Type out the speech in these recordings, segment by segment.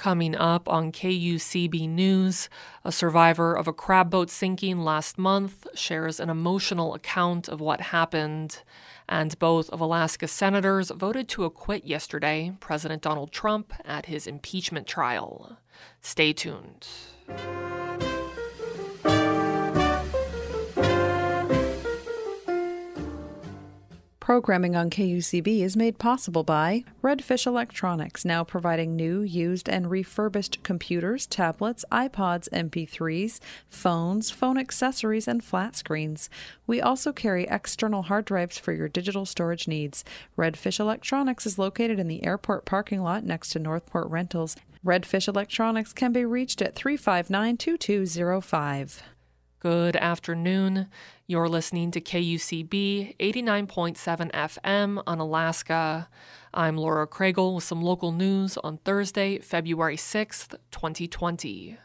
Coming up on KUCB News, a survivor of a crab boat sinking last month shares an emotional account of what happened. And both of Alaska's senators voted to acquit yesterday President Donald Trump at his impeachment trial. Stay tuned. Programming on KUCB is made possible by Redfish Electronics, now providing new, used, and refurbished computers, tablets, iPods, MP3s, phones, phone accessories, and flat screens. We also carry external hard drives for your digital storage needs. Redfish Electronics is located in the airport parking lot next to Northport Rentals. Redfish Electronics can be reached at 359-2205. Good afternoon. You're listening to KUCB 89.7 FM on Alaska. I'm Laura Kragel with some local news on Thursday, February 6th, 2020.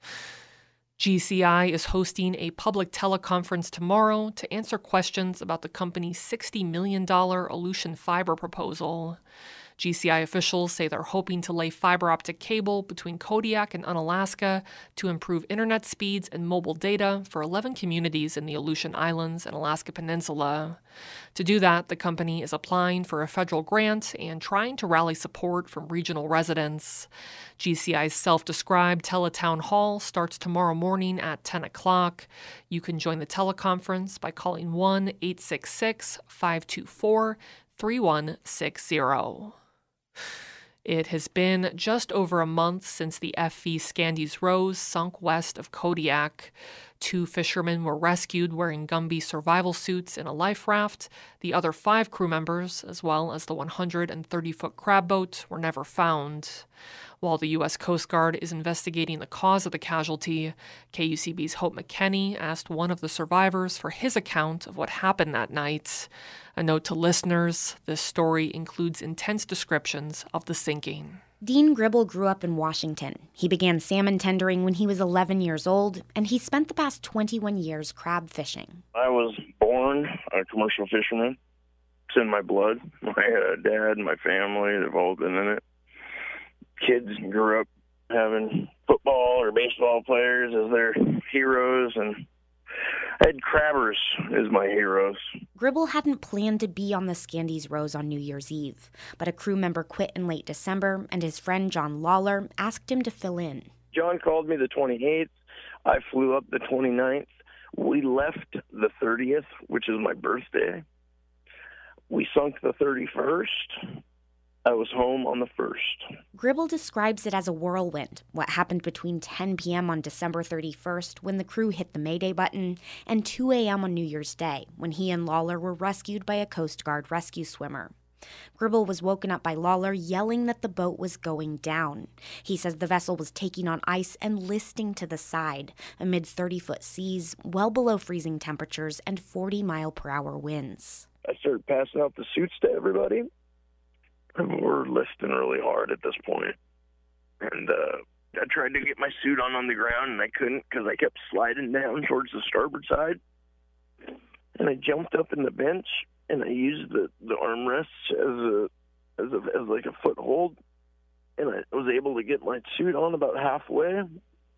GCI is hosting a public teleconference tomorrow to answer questions about the company's $60 million Aleutian fiber proposal. GCI officials say they're hoping to lay fiber optic cable between Kodiak and Unalaska to improve internet speeds and mobile data for 11 communities in the Aleutian Islands and Alaska Peninsula. To do that, the company is applying for a federal grant and trying to rally support from regional residents. GCI's self-described teletown hall starts tomorrow morning at 10 o'clock. You can join the teleconference by calling 1-866-524-3160. It has been just over a month since the FV Scandies Rose sunk west of Kodiak. 2 fishermen were rescued wearing Gumby survival suits in a life raft. The other 5 crew members, as well as the 130-foot crab boat, were never found. While the U.S. Coast Guard is investigating the cause of the casualty, KUCB's Hope McKenney asked one of the survivors for his account of what happened that night. A note to listeners, this story includes intense descriptions of the sinking. Dean Gribble grew up in Washington. He began salmon tendering when he was 11 years old, and he spent the past 21 years crab fishing. I was born a commercial fisherman. It's in my blood. My dad and my family, they've all been in it. Kids grew up having football or baseball players as their heroes, and Ed Crabbers is my heroes. Gribble hadn't planned to be on the Scandies Rose on New Year's Eve, but a crew member quit in late December, and his friend John Lawler asked him to fill in. John called me the 28th. I flew up the 29th. We left the 30th, which is my birthday. We sunk the 31st. I was home on the 1st. Gribble describes it as a whirlwind, what happened between 10 p.m. on December 31st when the crew hit the Mayday button, and 2 a.m. on New Year's Day when he and Lawler were rescued by a Coast Guard rescue swimmer. Gribble was woken up by Lawler yelling that the boat was going down. He says the vessel was taking on ice and listing to the side amid 30-foot seas, well below freezing temperatures and 40-mile-per-hour winds. I started passing out the suits to everybody. We're listing really hard at this point. And I tried to get my suit on the ground, and I couldn't because I kept sliding down towards the starboard side. And I jumped up in the bench, and I used the armrests as like a foothold. And I was able to get my suit on about halfway. And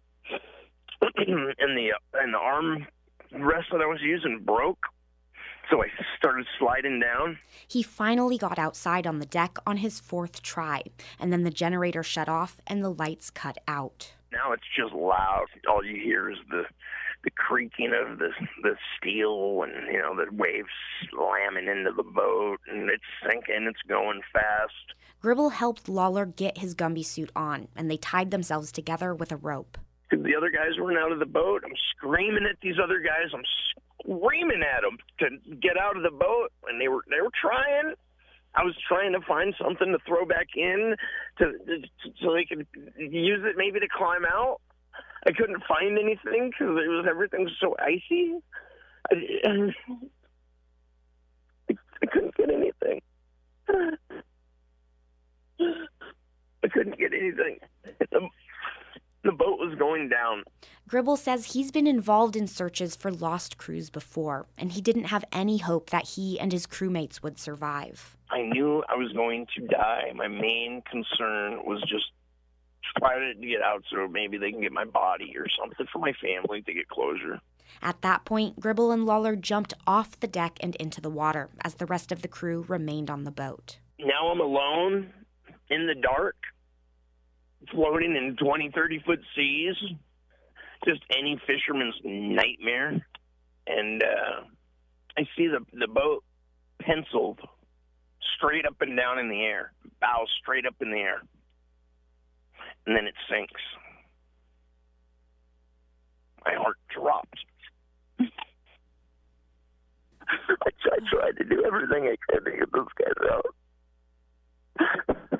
the arm rest that I was using broke. So I started sliding down. He finally got outside on the deck on his 4th try, and then the generator shut off and the lights cut out. Now it's just loud. All you hear is the creaking of the steel and, the waves slamming into the boat, and it's sinking, it's going fast. Gribble helped Lawler get his Gumby suit on, and they tied themselves together with a rope. The other guys weren't out of the boat. I'm screaming at these other guys. I'm screaming at them to get out of the boat, and they were trying. I was trying to find something to throw back in so they could use it maybe to climb out. I couldn't find anything because everything was so icy. I couldn't get anything. I couldn't get anything. The boat was going down. Gribble says he's been involved in searches for lost crews before, and he didn't have any hope that he and his crewmates would survive. I knew I was going to die. My main concern was just excited to get out so maybe they can get my body or something for my family to get closure. At that point, Gribble and Lawler jumped off the deck and into the water as the rest of the crew remained on the boat. Now I'm alone in the dark, floating in 20, 30-foot seas. Just any fisherman's nightmare. And I see the boat penciled straight up and down in the air, bow straight up in the air. And then it sinks. My heart dropped. I tried to do everything I could to get those guys out.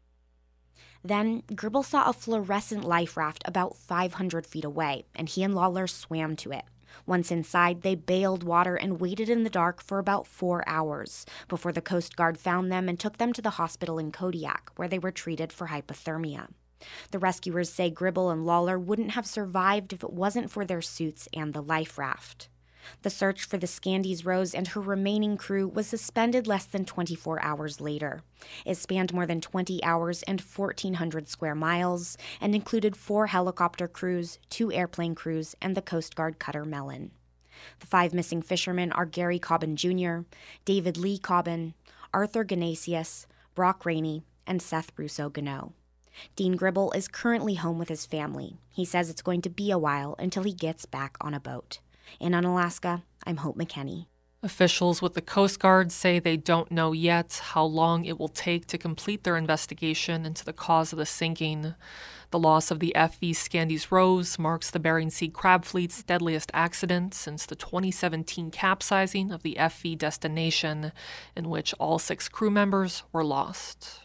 Then, Gribble saw a fluorescent life raft about 500 feet away, and he and Lawler swam to it. Once inside, they bailed water and waited in the dark for about 4 hours before the Coast Guard found them and took them to the hospital in Kodiak, where they were treated for hypothermia. The rescuers say Gribble and Lawler wouldn't have survived if it wasn't for their suits and the life raft. The search for the Scandies Rose and her remaining crew was suspended less than 24 hours later. It spanned more than 20 hours and 1,400 square miles and included 4 helicopter crews, 2 airplane crews, and the Coast Guard cutter Mellon. The 5 missing fishermen are Gary Cobbin Jr., David Lee Cobbin, Arthur Ganasius, Brock Rainey, and Seth Russo-Gano. Dean Gribble is currently home with his family. He says it's going to be a while until he gets back on a boat. In Unalaska, I'm Hope McKenney. Officials with the Coast Guard say they don't know yet how long it will take to complete their investigation into the cause of the sinking. The loss of the FV Scandies Rose marks the Bering Sea Crab Fleet's deadliest accident since the 2017 capsizing of the FV Destination, in which all 6 crew members were lost.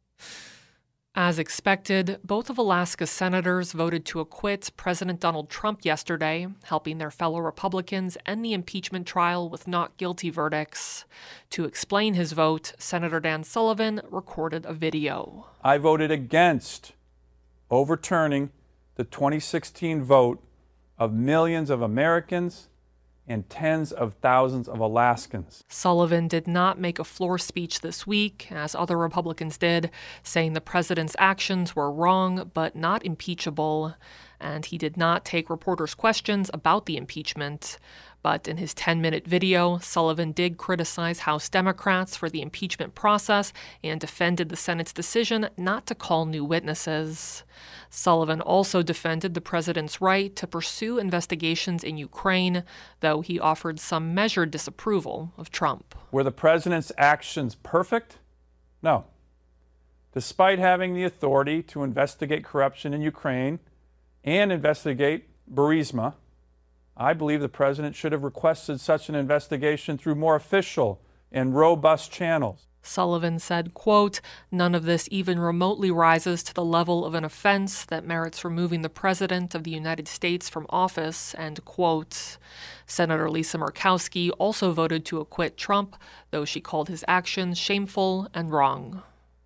As expected, both of Alaska's senators voted to acquit President Donald Trump yesterday, helping their fellow Republicans end the impeachment trial with not guilty verdicts. To explain his vote, Senator Dan Sullivan recorded a video. I voted against overturning the 2016 vote of millions of Americans and tens of thousands of Alaskans. Sullivan did not make a floor speech this week, as other Republicans did, saying the president's actions were wrong but not impeachable, and he did not take reporters' questions about the impeachment. But in his 10-minute video, Sullivan did criticize House Democrats for the impeachment process and defended the Senate's decision not to call new witnesses. Sullivan also defended the president's right to pursue investigations in Ukraine, though he offered some measured disapproval of Trump. Were the president's actions perfect? No. Despite having the authority to investigate corruption in Ukraine and investigate Burisma, I believe the president should have requested such an investigation through more official and robust channels. Sullivan said, quote, "None of this even remotely rises to the level of an offense that merits removing the President of the United States from office," end quote. Senator Lisa Murkowski also voted to acquit Trump, though she called his actions shameful and wrong.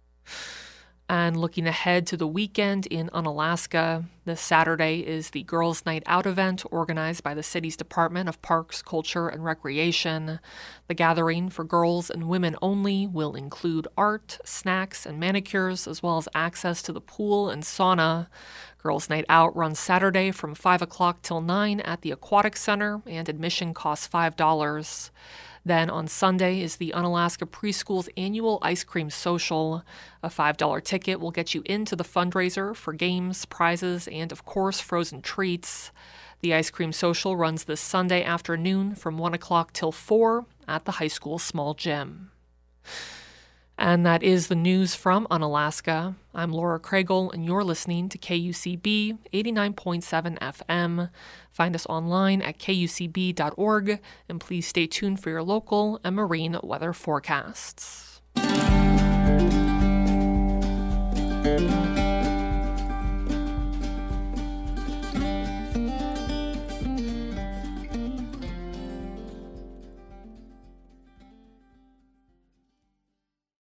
And looking ahead to the weekend in Unalaska, this Saturday is the Girls' Night Out event organized by the city's Department of Parks, Culture, and Recreation. The gathering for girls and women only will include art, snacks, and manicures, as well as access to the pool and sauna. Girls' Night Out runs Saturday from 5 o'clock till 9 at the Aquatic Center, and admission costs $5. Then on Sunday is the Unalaska Preschool's annual ice cream social. A $5 ticket will get you into the fundraiser for games, prizes, and of course frozen treats. The ice cream social runs this Sunday afternoon from 1 o'clock till 4 at the high school small gym. And that is the news from Unalaska. I'm Laura Craigle, and you're listening to KUCB 89.7 FM. Find us online at kucb.org, and please stay tuned for your local and marine weather forecasts.